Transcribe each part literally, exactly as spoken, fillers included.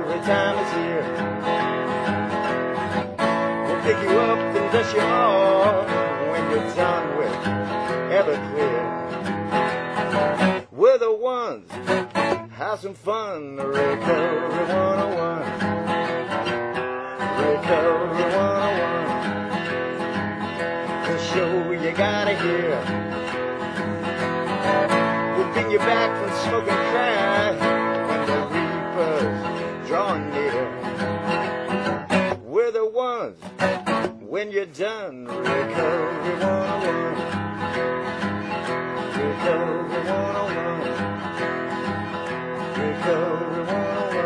recovery time is here. We'll pick you up and dust you off when you're done with Everclear. We're the ones, have some fun, Recovery one oh one. Recovery one oh one. The show you gotta hear. We'll bring you back from smoking crack when the reaper's drawing near. We're the ones, when you're done, Recovery one oh one. Recovery one oh one. Recovery one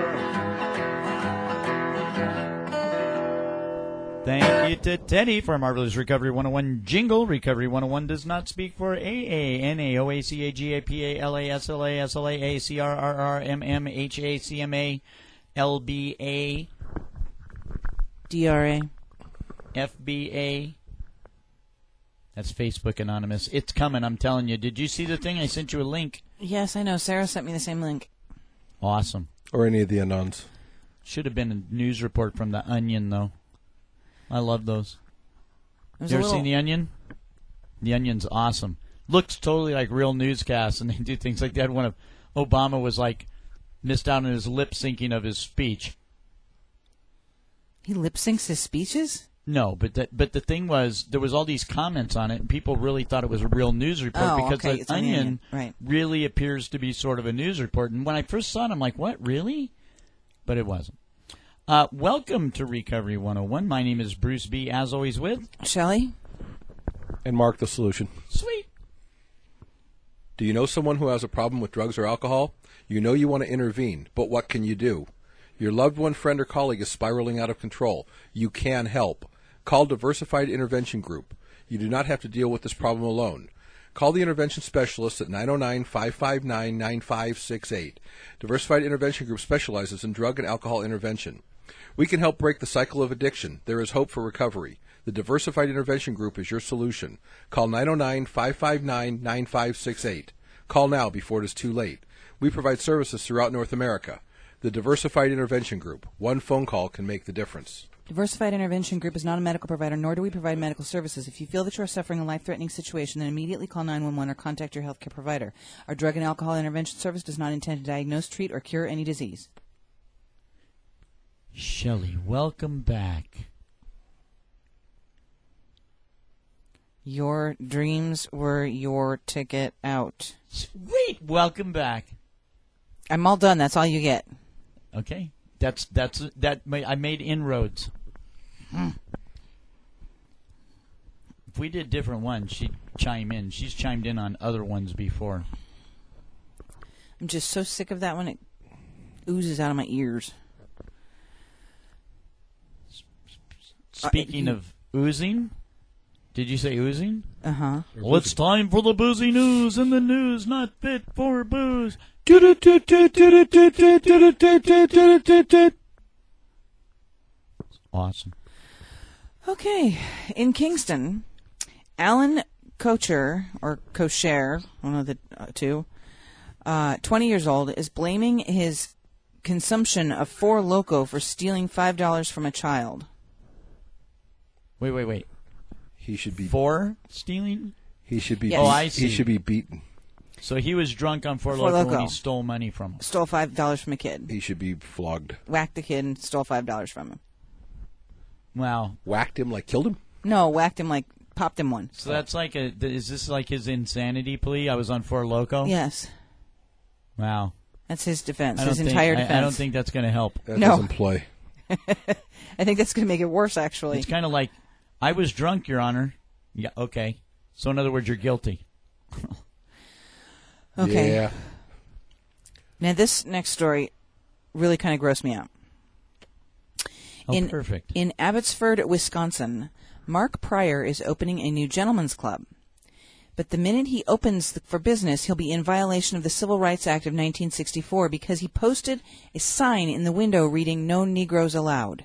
oh one. Thank you to Teddy for a marvelous Recovery one oh one jingle. Recovery one oh one does not speak for A A, N A, O A C A, G A, P A, L A, S L A, S L A, A, C R R R, M M, H A, C M A, L B A, D R A, F B A. That's Facebook Anonymous. It's coming, I'm telling you. Did you see the thing? I sent you a link. Yes, I know. Sarah sent me the same link. Awesome. Or any of the unknowns. Should have been a news report from The Onion, though. I love those. You ever little... seen The Onion? The Onion's awesome. Looks totally like real newscasts, and they do things like that. One of Obama was like missed out on his lip syncing of his speech. He lip syncs his speeches? No, but the, but the thing was, there was all these comments on it, and people really thought it was a real news report oh, because okay. The it's Onion, Onion. Right. really appears to be sort of a news report. And when I first saw it, I'm like, what, really? But it wasn't. Uh, welcome to Recovery one oh one. My name is Bruce B., as always with... Shelley? And Mark the Solution. Sweet. Do you know someone who has a problem with drugs or alcohol? You know you want to intervene, but what can you do? Your loved one, friend, or colleague is spiraling out of control. You can help. Call Diversified Intervention Group. You do not have to deal with this problem alone. Call the intervention specialist at nine oh nine, five five nine, nine five six eight. Diversified Intervention Group specializes in drug and alcohol intervention. We can help break the cycle of addiction. There is hope for recovery. The Diversified Intervention Group is your solution. Call nine oh nine, five five nine, nine five six eight. Call now before it is too late. We provide services throughout North America. The Diversified Intervention Group. One phone call can make the difference. Diversified Intervention Group is not a medical provider, nor do we provide medical services. If you feel that you are suffering a life-threatening situation, then immediately call nine one one or contact your healthcare provider. Our drug and alcohol intervention service does not intend to diagnose, treat, or cure any disease. Shelley, welcome back. Your dreams were your ticket out. Sweet, welcome back. I'm all done. That's all you get. Okay, that's that's that. I made inroads. Hmm. If we did different ones, she'd chime in. She's chimed in on other ones before. I'm just so sick of that one. It oozes out of my ears. Speaking uh, of oozing, did you say oozing? Uh-huh. Well, it's time for the boozy news, and the news not fit for booze. Awesome. Okay. In Kingston, Alan Kocher, or Kocher, one of the uh, two, uh, twenty years old, is blaming his consumption of Four Loko for stealing five dollars from a child. Wait, wait, wait. He should be For stealing? He should be. Yes. Beat, Oh, I see. He should be beaten. So he was drunk on Four Four Loko Loko. when he stole money from him. Stole five dollars from a kid. He should be flogged. Whacked the kid and stole five dollars from him. Wow. Whacked him like killed him. No, whacked him like popped him one. So that's like a. Is this like his insanity plea? I was on Four Loko. Yes, Wow. that's his defense. I don't His think, entire I- defense. I, don't think that's going to help. That No. doesn't play. I think that's going to make it worse. Actually, It's kind of like, I was drunk, Your Honor. Yeah. Okay. So in other words, you're guilty. okay. Yeah. Now this next story really kind of grossed me out. Oh, in, perfect. In Abbotsford, Wisconsin, Mark Pryor is opening a new gentleman's club. But the minute he opens the, for business, he'll be in violation of the Civil Rights Act of nineteen sixty-four because he posted a sign in the window reading, "No Negroes Allowed."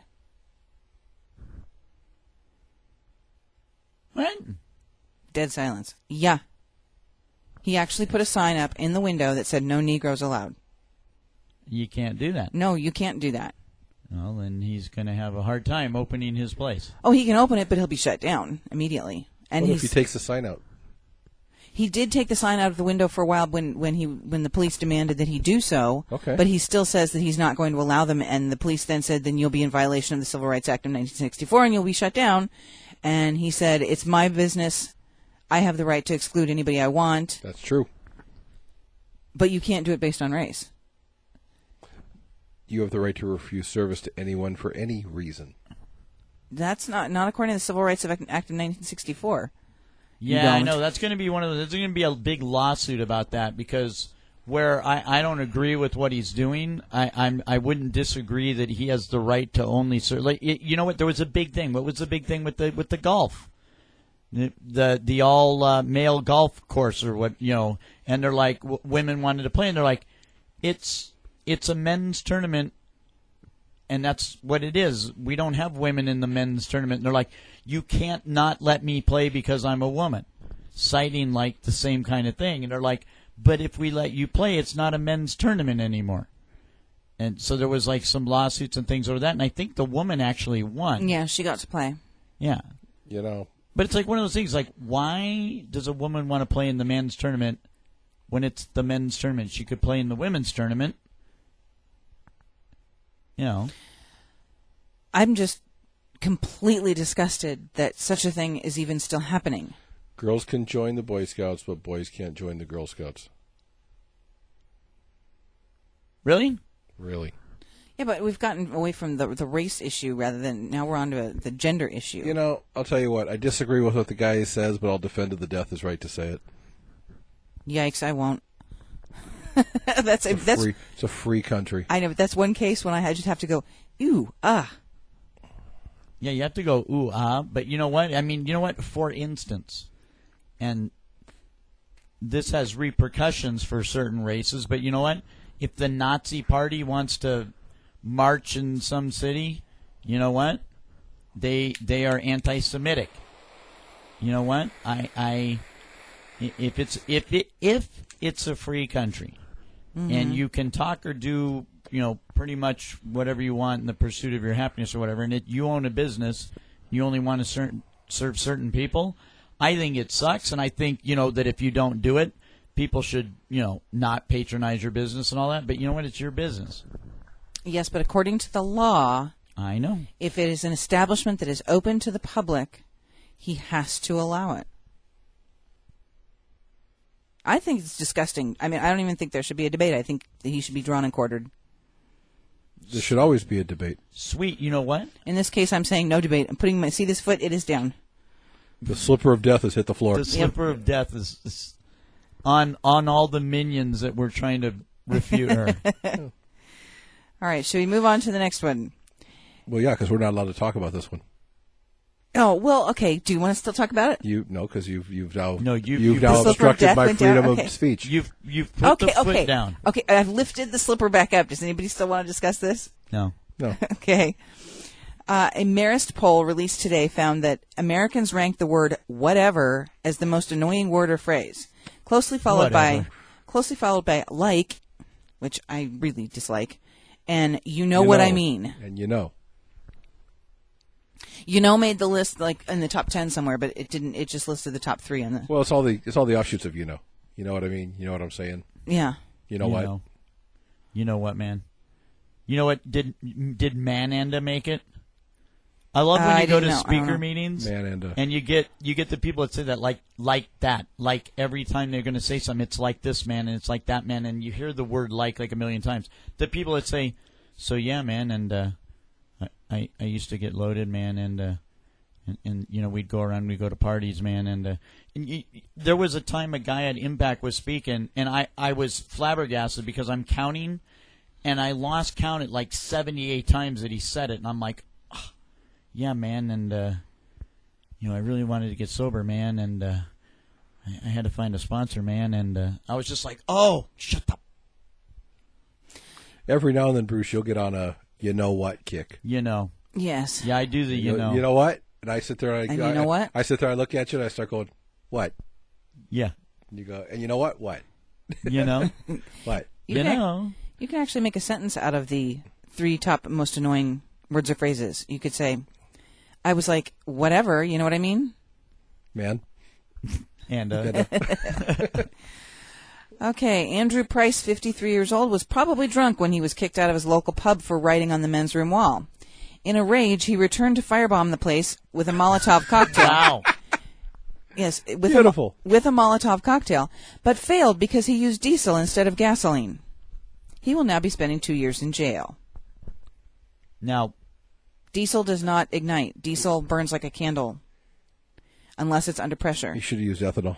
What? Dead silence. Yeah. He actually put a sign up in the window that said, "No Negroes Allowed." You can't do that. No, you can't do that. Well, then he's going to have a hard time opening his place. Oh, he can open it, but he'll be shut down immediately. And What he's, if he takes the sign out? he did take the sign out of the window for a while when, when he when the police demanded that he do so. Okay. But he still says that he's not going to allow them. And the police then said, then you'll be in violation of the Civil Rights Act of nineteen sixty-four and you'll be shut down. And he said, it's my business. I have the right to exclude anybody I want. That's true. But you can't do it based on race. You have the right to refuse service to anyone for any reason. That's not not according to the Civil Rights Act of nineteen sixty-four. You Yeah, I don't. know. That's going to be one of the. There's going to be a big lawsuit about that because where I, I don't agree with what he's doing, I I'm I wouldn't disagree that he has the right to only serve. Like, y- you know what? There was a big thing. What was the big thing with the with the golf? The the, the all uh, male golf course or what you know? And they're like w- women wanted to play, and they're like, it's it's a men's tournament. And that's what it is. We don't have women in the men's tournament. And they're like, you can't not let me play because I'm a woman, citing like the same kind of thing. And they're like, but if we let you play, it's not a men's tournament anymore. And so there was like some lawsuits and things over that. And I think the woman actually won. Yeah, she got to play. Yeah. You know, But it's like one of those things like, why does a woman want to play in the men's tournament when it's the men's tournament? She could play in the women's tournament. You know. I'm just completely disgusted that such a thing is even still happening. girls can join the Boy Scouts, but boys can't join the Girl Scouts. Really? Really. Yeah, but we've gotten away from the the race issue rather than now we're on to the gender issue. You know, I'll tell you what. I disagree with what the guy says, but I'll defend to the death his right to say it. Yikes! I won't. that's a, It's a that's. free, it's a free country. I know, but that's one case when I just have to go. Ew, ah. Yeah, you have to go, ooh, ah. But you know what? I mean, you know what? For instance, and this has repercussions for certain races, but you know what? If the Nazi Party wants to march in some city, you know what? They they are anti-Semitic. You know what? I I if it's if it if it's a free country, mm-hmm. and you can talk or do, you know, pretty much whatever you want in the pursuit of your happiness or whatever, and it, you own a business, you only want to certain, serve certain people, I think it sucks, and I think, you know, that if you don't do it, people should, you know, not patronize your business and all that, but you know what? It's your business. Yes, but according to the law, I know. if it is an establishment that is open to the public, he has to allow it. I think it's disgusting. I mean, I don't even think there should be a debate. I think that he should be drawn and quartered. There should always be a debate. Sweet, you know what? In this case, I'm saying no debate. I'm putting my, see this foot? It is down. The slipper of death has hit the floor. The slipper of death is, is on on all the minions that we're trying to refute her. All right, should we move on to the next one? Well, yeah, because we're not allowed to talk about this one. Oh, well, okay. Do you want to still talk about it? You no, because you've you've now No, you- you've you- now The slipper of obstructed death my went down? freedom Okay. of speech. You've you've put Okay, the foot okay. down. Okay, I've lifted the slipper back up. Does anybody still want to discuss this? No. No, Okay. Uh, a Marist poll released today found that Americans rank the word whatever as the most annoying word or phrase, closely followed Whatever. by closely followed by like, which I really dislike, and you know You what know. I mean. and you know, You know made the list like in the top ten somewhere, but it didn't. It just listed the top three on the. well, it's all the it's all the offshoots of you know. You know what I mean? You know what I'm saying? Yeah. You know you what? Know. You know what, man? You know what? Did did Mananda make it? I love when Uh, I you go to didn't know. I don't speaker know. meetings Man and uh, and you get you get the people that say that like like that, like every time they're going to say something, it's like this, man, and it's like that, man, and you hear the word like like a million times. The people that say, so yeah, man, and uh, I, I I used to get loaded, man, and uh, and, and you know we'd go around, we'd go to parties, man, and, uh, and you, there was a time a guy at Impact was speaking, and I I was flabbergasted because I'm counting. And I lost count at like seventy-eight times that he said it. And I'm like, oh, yeah, man. And, uh, you know, I really wanted to get sober, man. And uh, I, I had to find a sponsor, man. And uh, I was just like, oh, shut up. every now and then, Bruce, you'll get on a you know what kick. You know. Yes. Yeah, I do the, you know. You know what? And I sit there and I And I, you know what? I sit there, I look at you, and I start going, what? Yeah. And you go, and you know what? What? You know. What? you can, know. You can actually make a sentence out of the three top most annoying words or phrases. You could say, I was like, whatever, you know what I mean? Man. And uh, Okay, Andrew Price, fifty-three years old, was probably drunk when he was kicked out of his local pub for writing on the men's room wall. In a rage, he returned to firebomb the place with a Molotov cocktail. wow. Yes, with Beautiful. A, with a Molotov cocktail, but failed because he used diesel instead of gasoline. He will now be spending two years in jail. Now, Diesel does not ignite. Diesel burns like a candle, unless it's under pressure. You should have used ethanol.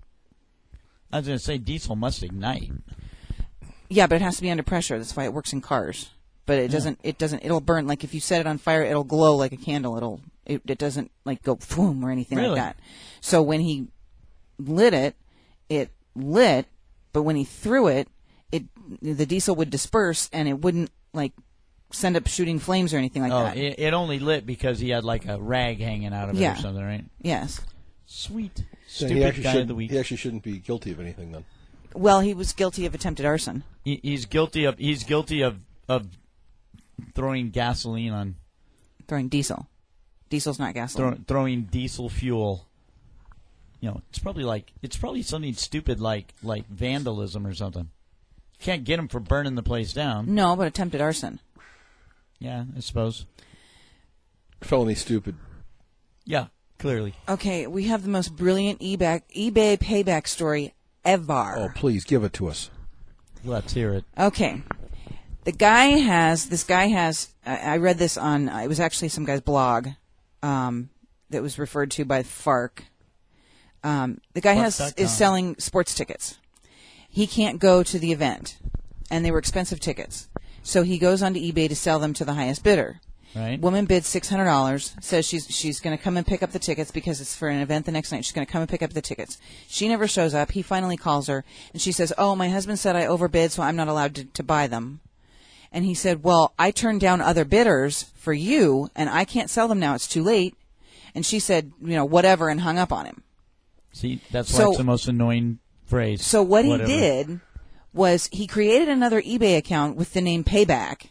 I was going to say diesel must ignite. Yeah, but it has to be under pressure. That's why it works in cars. But it doesn't. It doesn't. It'll burn. Like if you set it on fire, it'll glow like a candle. It'll. It, it doesn't like go boom or anything Really? like that. So when he lit it, it lit. But when he threw it, it the diesel would disperse and it wouldn't like send up shooting flames or anything like Oh, that. it, it only lit because he had like a rag hanging out of it Yeah. or something, right? Yes. Sweet. Then Stupid he actually guy of shouldn't- the week. He actually shouldn't be guilty of anything then. Well, he was guilty of attempted arson. He, he's guilty of he's guilty of of throwing gasoline on Throwing diesel. Diesel's not gasoline. throw, throwing diesel fuel. You know, it's probably like it's probably something stupid like like vandalism or something. Can't get him for burning the place down. No, but attempted arson. Yeah, I suppose. Felony stupid. Yeah, clearly. Okay, we have the most brilliant eBay, eBay payback story ever. Oh, please give it to us. Let's hear it. Okay. The guy has, this guy has, I, I read this on, it was actually some guy's blog um, that was referred to by FARC. Um, the guy has Fark dot com. is selling sports tickets. He can't go to the event, and they were expensive tickets. So he goes onto eBay to sell them to the highest bidder. Right? Woman bids six hundred dollars, says she's she's going to come and pick up the tickets because it's for an event the next night. She's going to come and pick up the tickets. She never shows up. He finally calls her, and she says, oh, my husband said I overbid, so I'm not allowed to, to buy them. And he said, well, I turned down other bidders for you, and I can't sell them now. It's too late. And she said, you know, whatever, and hung up on him. See, that's why So- it's the most annoying phrase. So what Whatever. he did was he created another eBay account with the name Payback,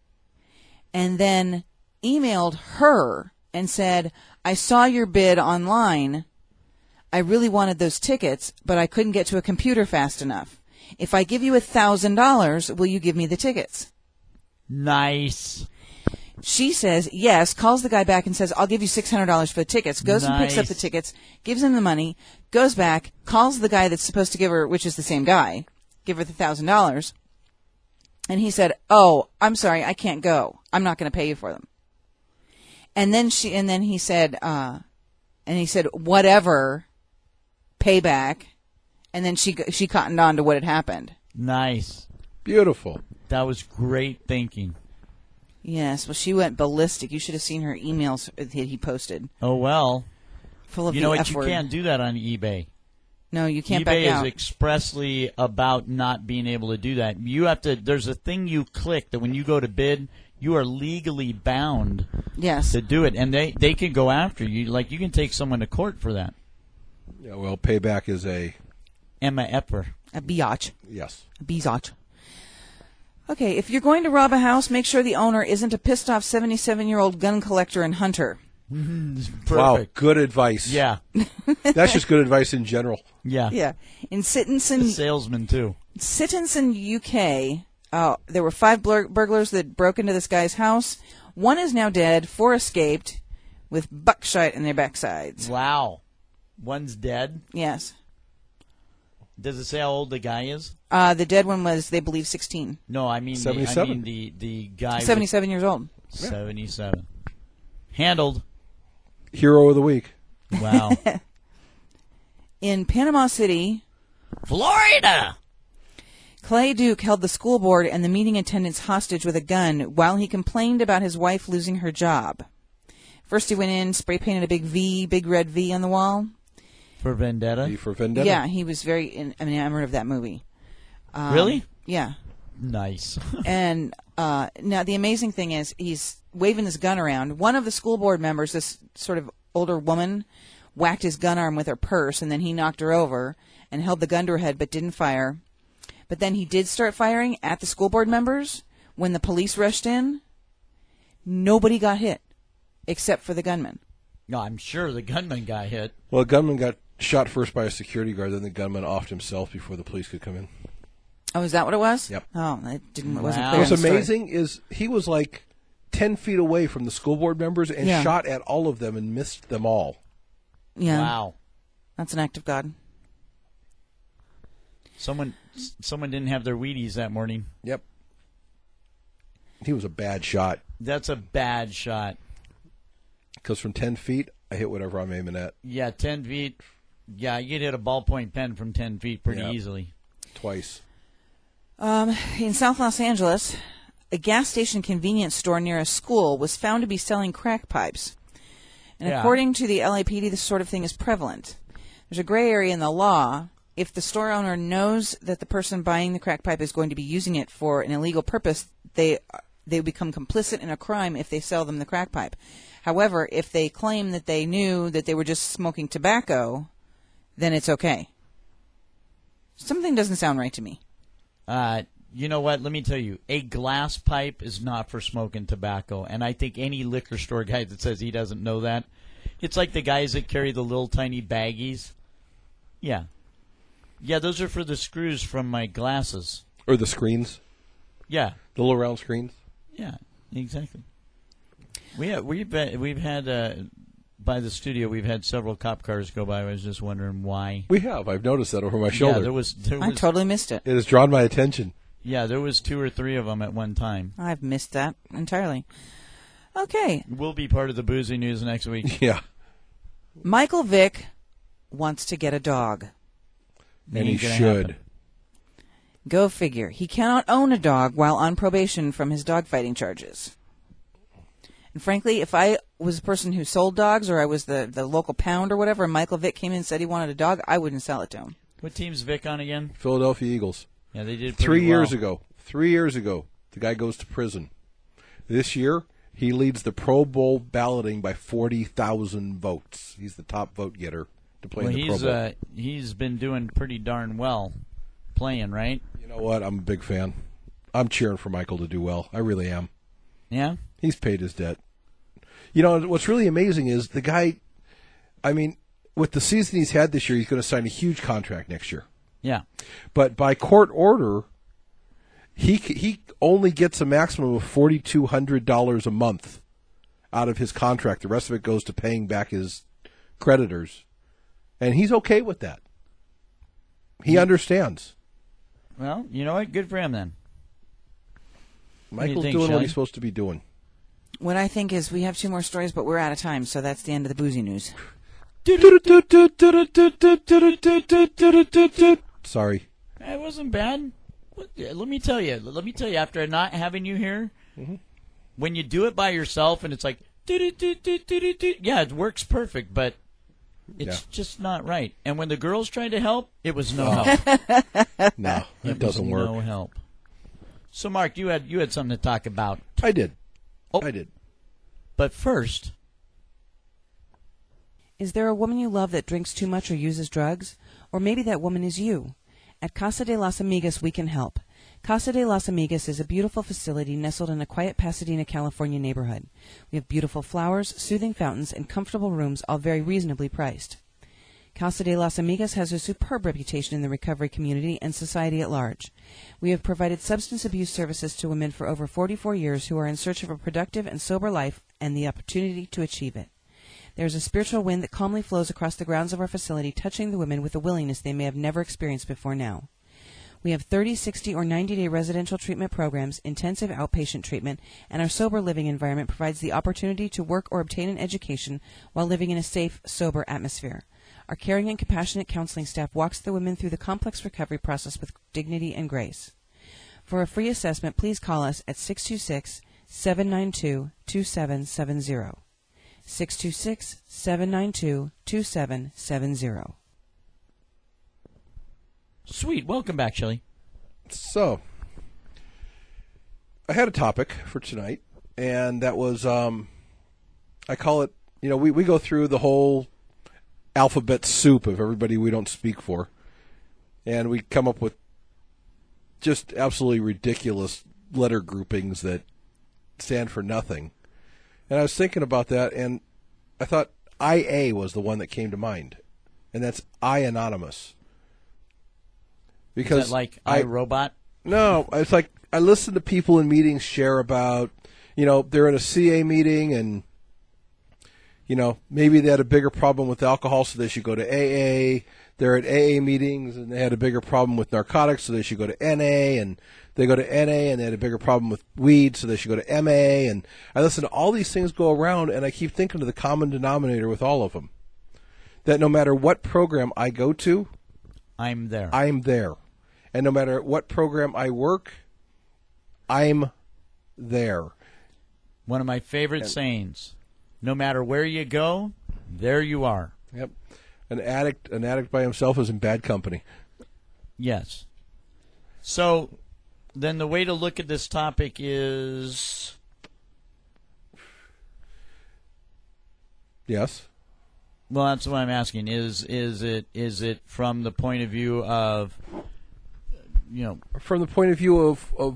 and then emailed her and said, I saw your bid online. I really wanted those tickets, but I couldn't get to a computer fast enough. If I give you a thousand dollars, will you give me the tickets? Nice. She says yes, calls the guy back and says, I'll give you six hundred dollars for the tickets, goes and picks up Nice. the tickets, gives him the money, goes back, calls the guy that's supposed to give her, which is the same guy, give her the one thousand dollars. And he said, oh, I'm sorry, I can't go. I'm not going to pay you for them. And then she, and then he said, uh, and he said, whatever, payback. And then she, she cottoned on to what had happened. Nice. Beautiful. That was great thinking. Yes, well, she went ballistic. You should have seen her emails that he posted, Oh, well. full of You the know what? F You word. can't do that on eBay. No, you can't eBay back out. is expressly about not being able to do that. You have to. There's a thing you click that when you go to bid, you are legally bound Yes. to do it, and they they can go after you. Like you can take someone to court for that. Yeah, well, payback is a Emma Epper. A biatch. yes. A bizotch. Okay, if you're going to rob a house, make sure the owner isn't a pissed-off seventy-seven-year-old gun collector and hunter. Wow, Perfect. good advice. Yeah. That's just good advice in general. Yeah. Yeah. In The Sittinson, salesman too. Sittinson, U K, uh, there were five blur- burglars that broke into this guy's house. One is now dead. Four escaped with buckshot in their backsides. Wow. One's dead. Yes. Does it say how old the guy is? Uh, the dead one was, they believe, sixteen. No, I mean the, I seventy-seven. mean the the guy. with- seventy-seven years old. seventy-seven. Handled. Hero of the week. Wow. In Panama City, Florida. Clay Duke held the school board and the meeting attendants hostage with a gun while he complained about his wife losing her job. First he went in, spray painted a big V, big red V on the wall. For Vendetta. V for Vendetta. Yeah, he was very in- enamored of that movie. Um, Really? Yeah. Nice. And uh, now the amazing thing is he's waving this gun around. One of the school board members, this sort of older woman, whacked his gun arm with her purse, and then he knocked her over and held the gun to her head but didn't fire. But then he did start firing at the school board members, when the police rushed in, nobody got hit except for the gunman. No, I'm sure the gunman got hit. Well, the gunman got shot first by a security guard, then the gunman offed himself before the police could come in. Oh, is that what it was? Yep. Oh, it didn't. It wasn't Wow. clear. What's in the story. amazing is he was like ten feet away from the school board members and Yeah. shot at all of them and missed them all. Yeah. Wow. That's an act of God. Someone someone didn't have their Wheaties that morning. Yep. He was a bad shot. That's a bad shot. Because from ten feet, I hit whatever I'm aiming at Yeah, ten feet. Yeah, you could hit a ballpoint pen from ten feet pretty Yeah. easily. twice. Um, in South Los Angeles, a gas station convenience store near a school was found to be selling crack pipes. And Yeah. according to the L A P D, this sort of thing is prevalent. There's a gray area in the law. If the store owner knows that the person buying the crack pipe is going to be using it for an illegal purpose, they they become complicit in a crime if they sell them the crack pipe. However, if they claim that they knew that they were just smoking tobacco, then it's okay. Something doesn't sound right to me. Uh, you know what? Let me tell you, a glass pipe is not for smoking tobacco. And I think any liquor store guy that says he doesn't know that, it's like the guys that carry the little tiny baggies. Yeah. Yeah, those are for the screws from my glasses. Or the screens. Yeah. The little round screens. Yeah, exactly. We have, we've been, we've had uh, by the studio we've had several cop cars go by. I was just wondering why. We have. I've noticed that over my shoulder. Yeah, there was. There I was totally missed it. It has drawn my attention. yeah, there was two or three of them at one time. I've missed that entirely. Okay. We'll be part of the boozy news next week. Yeah. Michael Vick wants to get a dog. And he Ain't gonna should. happen. Go figure. He cannot own a dog while on probation from his dogfighting charges. And frankly, if I was a person who sold dogs or I was the, the local pound or whatever, and Michael Vick came in and said he wanted a dog, I wouldn't sell it to him. What team's Vic on again? Philadelphia Eagles. Yeah, they did Three pretty years well. ago. Three years ago, the guy goes to prison. This year, he leads the Pro Bowl balloting by forty thousand votes. He's the top vote getter to play Well, in the he's Pro Bowl. uh, he's been doing pretty darn well playing, right? You know what? I'm a big fan. I'm cheering for Michael to do well. I really am. Yeah. He's paid his debt. You know, what's really amazing is the guy, I mean, with the season he's had this year, he's going to sign a huge contract next year. Yeah. But by court order, he he only gets a maximum of four thousand two hundred dollars a month out of his contract. The rest of it goes to paying back his creditors. And he's okay with that. He understands. Well, you know what? Good for him then. do you Michael's think, doing what Shelley? he's supposed to be doing. What I think is we have two more stories, but we're out of time, so that's the end of the boozy news. Sorry. It wasn't bad. What- Let me tell you. Let me tell you. After not having you here, Mm-hmm. when you do it by yourself and it's like, yeah, it works perfect, but it's Yeah. just not right. And when the girls tried to help, it was no Oh. help. No, It it doesn't was work. No help. So, Mark, you had you had something to talk about, I did. Oh. I did. but first, Is there a woman you love that drinks too much or uses drugs? Or maybe that woman is you. At Casa de las Amigas, we can help. Casa de las Amigas is a beautiful facility nestled in a quiet Pasadena, California neighborhood. We have beautiful flowers, soothing fountains, and comfortable rooms, all very reasonably priced. Casa de las Amigas has a superb reputation in the recovery community and society at large. We have provided substance abuse services to women for over forty-four years who are in search of a productive and sober life and the opportunity to achieve it. There is a spiritual wind that calmly flows across the grounds of our facility, touching the women with a willingness they may have never experienced before now. We have thirty, sixty, or ninety-day residential treatment programs, intensive outpatient treatment, and our sober living environment provides the opportunity to work or obtain an education while living in a safe, sober atmosphere. Our caring and compassionate counseling staff walks the women through the complex recovery process with dignity and grace. For a free assessment, please call us at six two six, seven nine two, two seven seven zero. six two six, seven nine two, two seven seven zero. sweet. Welcome back, Shelley. So, I had a topic for tonight, and that was, um, I call it, you know, we, we go through the whole alphabet soup of everybody we don't speak for, and we come up with just absolutely ridiculous letter groupings that stand for nothing. And I was thinking about that, and I thought I A was the one that came to mind, and that's I Anonymous. Because Is that like I iRobot? No, it's like I listen to people in meetings share about, you know, they're in a C A meeting and, you know, maybe they had a bigger problem with alcohol, so they should go to A A. They're at A A meetings and they had a bigger problem with narcotics, so they should go to N A. And they go to N A and they had a bigger problem with weed, so they should go to M A. And I listen to all these things go around, and I keep thinking of the common denominator with all of them. That no matter what program I go to, I'm there. I'm there. And no matter what program I work, I'm there. One of my favorite sayings, no matter where you go, there you are. Yep. An addict an addict by himself is in bad company. Yes. So then the way to look at this topic is Yes. well, that's what I'm asking. Is is it is it from the point of view of you know From the point of view of, of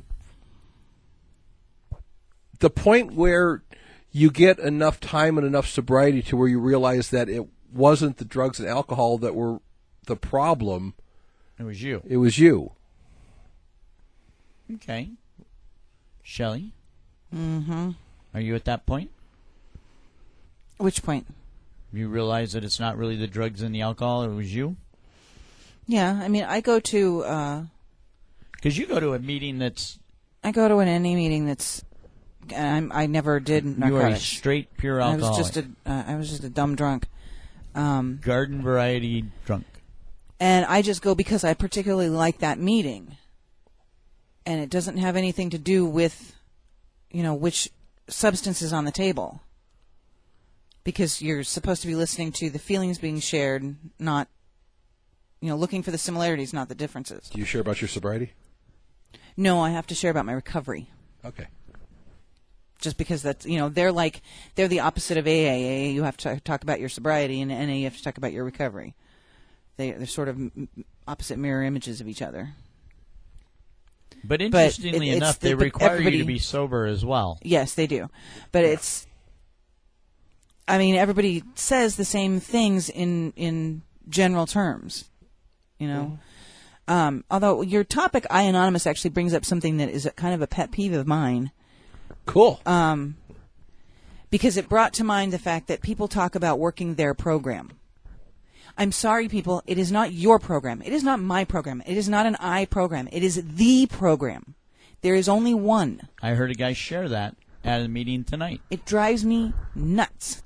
the point where you get enough time and enough sobriety to where you realize that it wasn't the drugs and alcohol that were the problem. it was you. It was you. Okay. Shelley? Mm-hmm. Are you at that point? Which point? You realize that it's not really the drugs and the alcohol, it was you? Yeah, I mean, I go to uh, Because you go to a meeting that's I go to an N A meeting that's I'm, I never did you are a narcotics. straight pure I alcoholic. was just a uh, I was just a dumb drunk, um, garden variety drunk. and I just go because I particularly like that meeting, and it doesn't have anything to do with, you know, which substance is on the table. Because you're supposed to be listening to the feelings being shared, not, you know, looking for the similarities, not the differences. Do you share about your sobriety? No, I have to share about my recovery. Okay. Just because that's, you know, they're like, they're the opposite of A A. A A, you have to talk about your sobriety, and N A, you have to talk about your recovery. They, they're sort of opposite mirror images of each other. But interestingly it, it's enough, the, they the, require you everybody- to be sober as well. Yes, they do. But it's, I mean, everybody says the same things in, in general terms, you know. Mm-hmm. Um, although your topic, I Anonymous, actually brings up something that is a, kind of a pet peeve of mine. Cool. Um, because it brought to mind the fact that people talk about working their program. I'm sorry, people. It is not your program. It is not my program. It is not an I program. It is the program. There is only one. I heard a guy share that at a meeting tonight. It drives me nuts.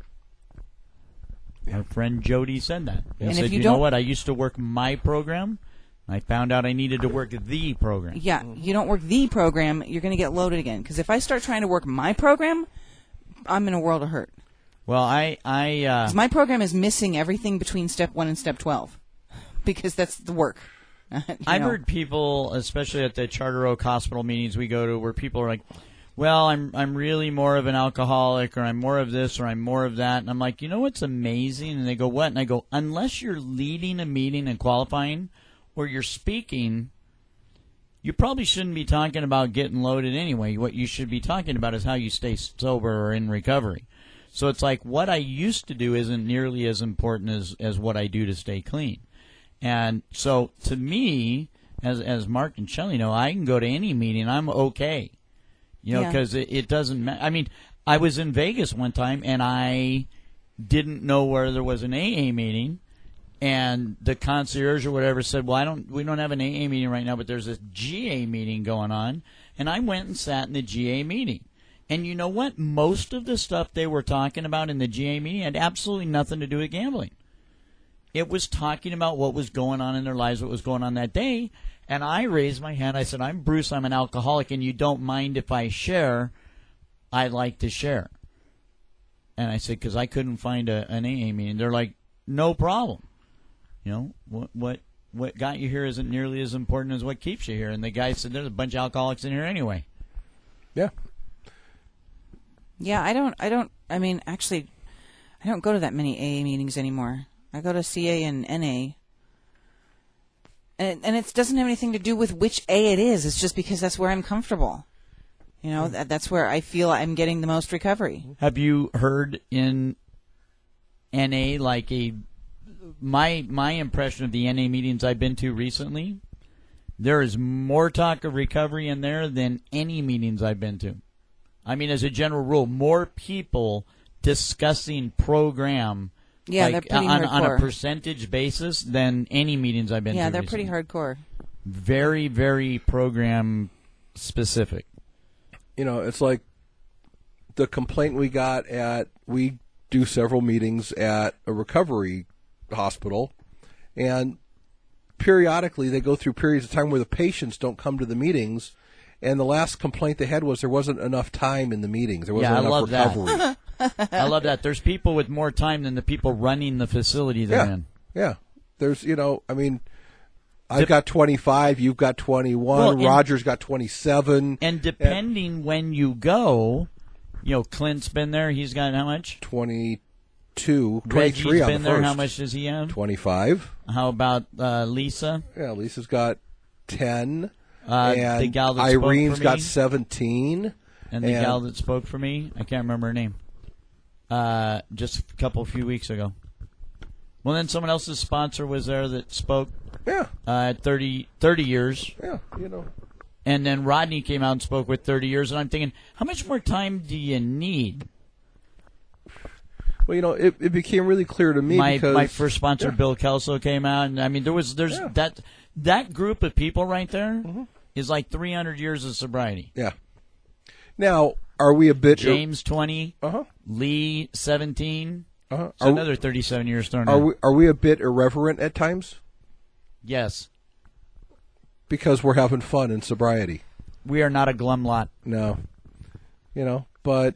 Our friend Jody said that. He And said, if you you know don't- what? I used to work my program. I found out I needed to work the program. Yeah, you don't work the program, you're going to get loaded again. Because if I start trying to work my program, I'm in a world of hurt. Well, I... I uh, 'Cause my program is missing everything between step one and step twelve. Because that's the work. You I've know. heard people, especially at the Charter Oak Hospital meetings we go to, where people are like, well, I'm I'm really more of an alcoholic, or I'm more of this, or I'm more of that. And I'm like, you know what's amazing? And they go, what? And I go, unless you're leading a meeting and qualifying, or you're speaking, you probably shouldn't be talking about getting loaded anyway. What you should be talking about is how you stay sober or in recovery. So it's like what I used to do isn't nearly as important as, as what I do to stay clean. And so to me, as as Mark and Shelley know, I can go to any meeting. I'm okay. You know, Yeah. because it, it doesn't matter. I mean, I was in Vegas one time, and I didn't know where there was an A A meeting. And the concierge or whatever said, well, I don't, we don't have an A A meeting right now, but there's a G A meeting going on. And I went and sat in the G A meeting. And you know what? Most of the stuff they were talking about in the G A meeting had absolutely nothing to do with gambling. It was talking about what was going on in their lives, what was going on that day. And I raised my hand. I said, I'm Bruce. I'm an alcoholic, and you don't mind if I share. I'd like to share. And I said, because I couldn't find a, an A A meeting. They're like, no problem. You know, what what what got you here isn't nearly as important as what keeps you here. And the guy said, there's a bunch of alcoholics in here anyway. Yeah. Yeah, I don't, I don't, I mean, actually, I don't go to that many A A meetings anymore. I go to C A and N A. And it, and it doesn't have anything to do with which A it is. It's just because that's where I'm comfortable. You know, that, that's where I feel I'm getting the most recovery. Have you heard in N A like a my my impression of the N A meetings I've been to recently? There is more talk of recovery in there than any meetings I've been to. I mean, as a general rule, more people discussing program Yeah, like, they're pretty on, hardcore. on a percentage basis than any meetings I've been Yeah, to. they're recently. pretty hardcore. Very, very program specific. You know, it's like the complaint we got at, we do several meetings at a recovery hospital, and periodically they go through periods of time where the patients don't come to the meetings, and the last complaint they had was there wasn't enough time in the meetings. There wasn't Yeah, I enough love that. recovery. I love that. There's people with more time than the people running the facility they're Yeah. in. Yeah. There's, you know, I mean, I've got twenty-five, you've got twenty-one, Well, and- Roger's got twenty-seven. And depending when you go, you know, Clint's been there. He's got how much? twenty-two, twenty-three Reggie's on been the there. first. How much does he have? twenty-five. How about uh, Lisa? Yeah, Lisa's got ten. Uh, and the gal that spoke Irene's for got me? seventeen. And the gal that spoke for me? I can't remember her name. Uh, just a couple, few weeks ago. Well, then someone else's sponsor was there that spoke Yeah, uh, at thirty, thirty years. yeah, you know. And then Rodney came out and spoke with thirty years. And I'm thinking, how much more time do you need? Well, you know, it, it became really clear to me my because my first sponsor, yeah. Bill Kelso, came out, and I mean, there was there's Yeah. that that group of people right there is Mm-hmm. like three hundred years of sobriety. Yeah. Now, are we a bit? James twenty, Uh huh. Lee seventeen, Uh-huh. so Are, another thirty-seven years thrown are in. we are we a bit irreverent at times Yes, because we're having fun in sobriety? we are not a glum lot. No, you know, but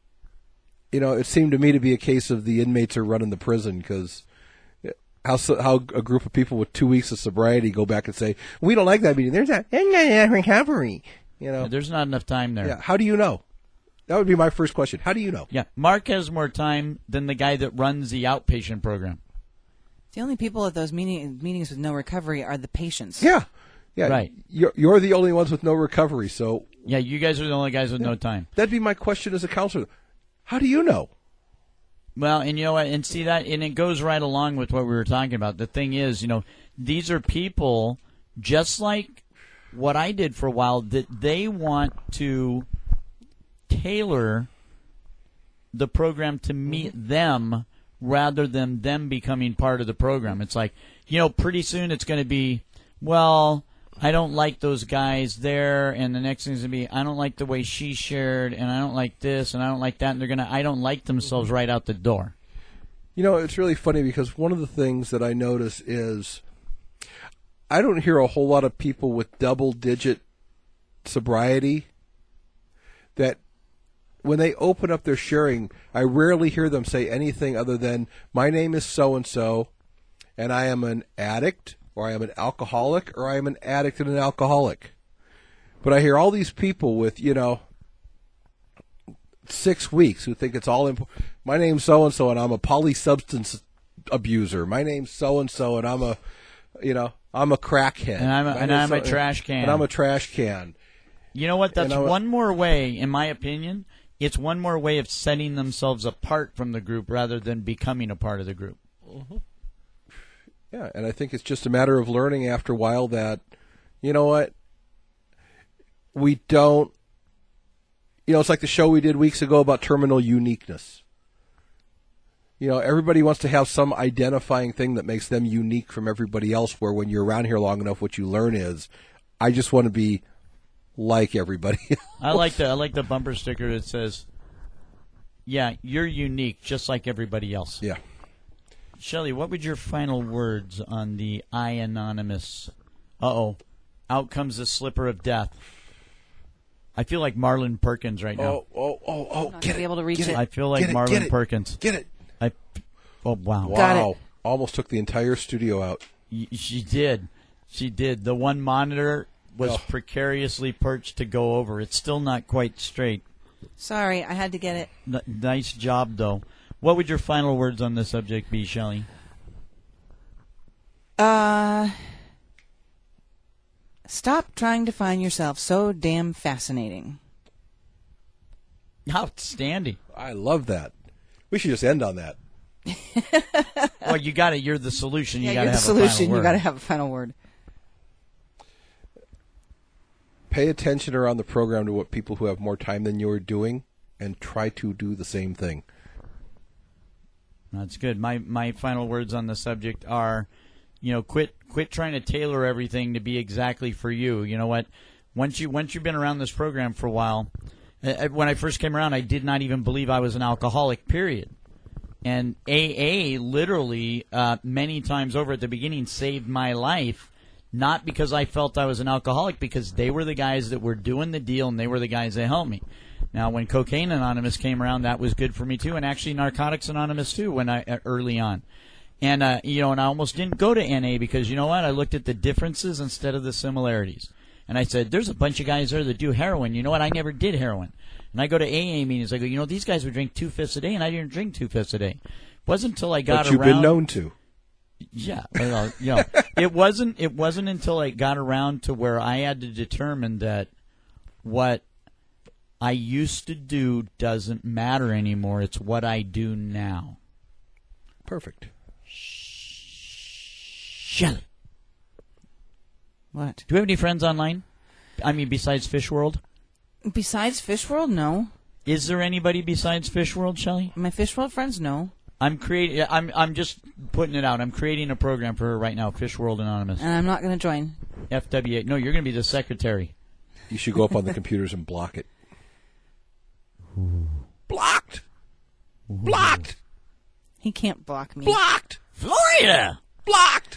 you know, it seemed to me to be a case of the inmates are running the prison because how so, how a group of people with two weeks of sobriety go back and say we don't like that meeting. There's not there's not enough recovery. You know, There's not enough time there. yeah. How do you know? That would be my first question. How do you know? Yeah, Mark has more time than the guy that runs the outpatient program. The only people at those meeting, meetings with no recovery are the patients. Yeah, yeah. Right. You're you're the only ones with no recovery, so Yeah, you guys are the only guys with no time. that'd be my question as a counselor. How do you know? Well, and you know what, and see that, and it goes right along with what we were talking about. The thing is, you know, these are people just like what I did for a while that they want to tailor the program to meet them rather than them becoming part of the program. It's like, you know, pretty soon it's going to be, well, I don't like those guys there, and the next thing's going to be, I don't like the way she shared, and I don't like this, and I don't like that, and they're going to, I don't like themselves right out the door. You know, it's really funny because one of the things that I notice is I don't hear a whole lot of people with double-digit sobriety that when they open up their sharing, I rarely hear them say anything other than, my name is so-and-so, and I am an addict, or I am an alcoholic, or I am an addict and an alcoholic. But I hear all these people with, you know, six weeks who think it's all imp- my name's so-and-so, and I'm a polysubstance abuser. My name's so-and-so, and I'm a, you know, I'm a crackhead. And I'm a- My and name's I'm a trash can. And I'm a trash can. You know what? That's You know what? one more way, in my opinion, it's one more way of setting themselves apart from the group rather than becoming a part of the group. Yeah, and I think it's just a matter of learning after a while that, you know what, we don't, you know, it's like the show we did weeks ago about terminal uniqueness. You know, everybody wants to have some identifying thing that makes them unique from everybody else, where when you're around here long enough, what you learn is, I just want to be like everybody else. I like the I like the bumper sticker that says, "Yeah, you're unique, just like everybody else." Yeah. Shelley, what would your final words on the I Anonymous? Uh oh, out comes the slipper of death. I feel like Marlon Perkins right now. Oh, oh, oh, oh, Not get gonna be it, able to reach get it. I feel like get it, Marlon get it, Perkins. Get it. I, oh wow, Got it. Wow. Almost took the entire studio out. Y- she did, she did. The one monitor was Oh. precariously perched to go over. It's still not quite straight. Sorry, I had to get it. N- nice job, though. What would your final words on this subject be, Shelley? Uh, stop trying to find yourself so damn fascinating. Outstanding. I love that. We should just end on that. Well, you got it. You're the solution. You Yeah, got to you're the have solution. a final You word. got to have a final word. Pay attention around the program to what people who have more time than you are doing, and try to do the same thing. That's good. My my final words on the subject are, you know, quit quit trying to tailor everything to be exactly for you. You know what? Once you once you've been around this program for a while, uh, when I first came around, I did not even believe I was an alcoholic. Period. And A A literally uh, many times over at the beginning saved my life, not because I felt I was an alcoholic, because they were the guys that were doing the deal and they were the guys that helped me. Now, when Cocaine Anonymous came around, that was good for me too, and actually Narcotics Anonymous too. When I uh, early on, and uh, you know, and I almost didn't go to N A because you know what? I looked at the differences instead of the similarities, and I said, "There's a bunch of guys there that do heroin. You know what? I never did heroin." And I go to A A meetings. I go, you know, these guys would drink two fifths a day, and I didn't drink two fifths a day. It wasn't until I got But you've around. been known to. Yeah, well, you know, it wasn't. It wasn't until I got around to where I had to determine that what I used to do doesn't matter anymore. It's what I do now. Perfect. Shelley, What? do we have any friends online? I mean, besides Fish World? Besides Fish World, no. Is there anybody besides Fish World, Shelley? My Fish World friends, no. I'm creating. I'm. I'm just putting it out. I'm creating a program for her right now. Fish World Anonymous. And I'm not going to join. F W A. No, you're going to be the secretary. You should go up on the computers and block it. Blocked! Blocked! He can't block me. Blocked! Florida. Blocked!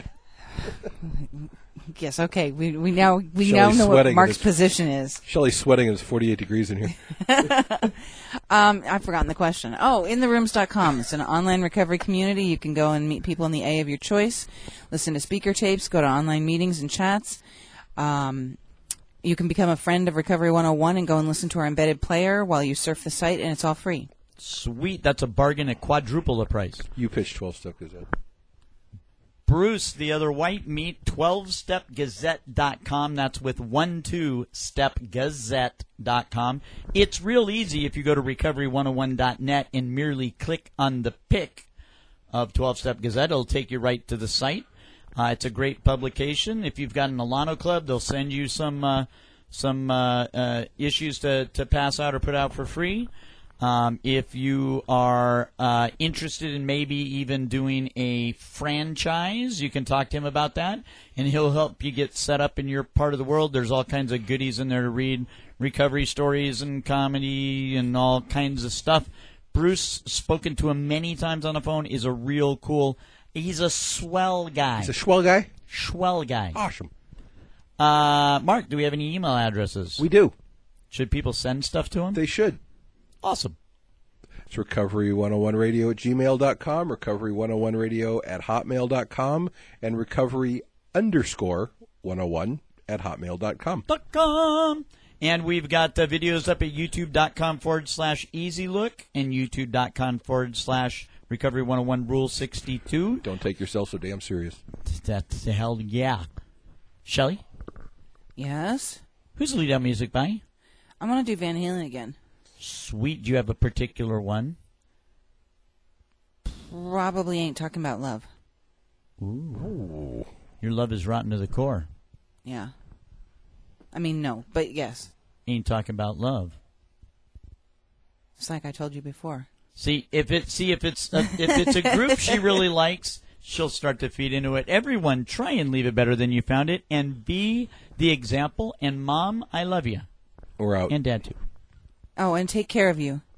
Yes, okay. We we now we Shelley's now know what sweating Mark's and it's- position is. Shelley's sweating and it's forty-eight degrees in here. Um, I've forgotten the question. Oh, in the rooms dot com. It's an online recovery community. You can go and meet people in the A of your choice, listen to speaker tapes, go to online meetings and chats. Um, you can become a friend of Recovery one oh one and go and listen to our embedded player while you surf the site, and it's all free. Sweet. That's a bargain at quadruple the price. You pitched twelve-step Gazette. Bruce, the other white meat, twelve step gazette dot com. That's with one two step gazette dot com. It's real easy if you go to recovery one oh one dot net and merely click on the pic of twelve step Gazette. It'll take you right to the site. Uh, it's a great publication. If you've got an Alano Club, they'll send you some uh, some uh, uh, issues to, to pass out or put out for free. Um, if you are uh, interested in maybe even doing a franchise, you can talk to him about that, and he'll help you get set up in your part of the world. There's all kinds of goodies in there to read, recovery stories and comedy and all kinds of stuff. Bruce, spoken to him many times on the phone, is a real cool, he's a swell guy. He's a swell guy? Swell guy. Awesome. Uh, Mark, do we have any email addresses? We do. Should people send stuff to him? They should. Awesome. It's recovery one oh one radio at gmail dot com, recovery one oh one radio at hotmail dot com, and recovery underscore one oh one at hotmail dot com. Dot com. And we've got uh, videos up at youtube.com forward slash easy look and youtube.com forward slash recovery one oh one rule sixty-two. Don't take yourself so damn serious. That's the hell, yeah. Shelley, Yes? who's the lead out music by? I'm going to do Van Halen again. Sweet. Do you have a particular one? Probably ain't talking about love. Ooh. Your love is rotten to the core. Yeah. I mean, no, but yes. Ain't talking about love. It's like I told you before. See if it. See if it's a, if it's a group she really likes, she'll start to feed into it. Everyone, try and leave it better than you found it, and be the example. And Mom, I love you, We're out. and Dad too. Oh, and take care of you.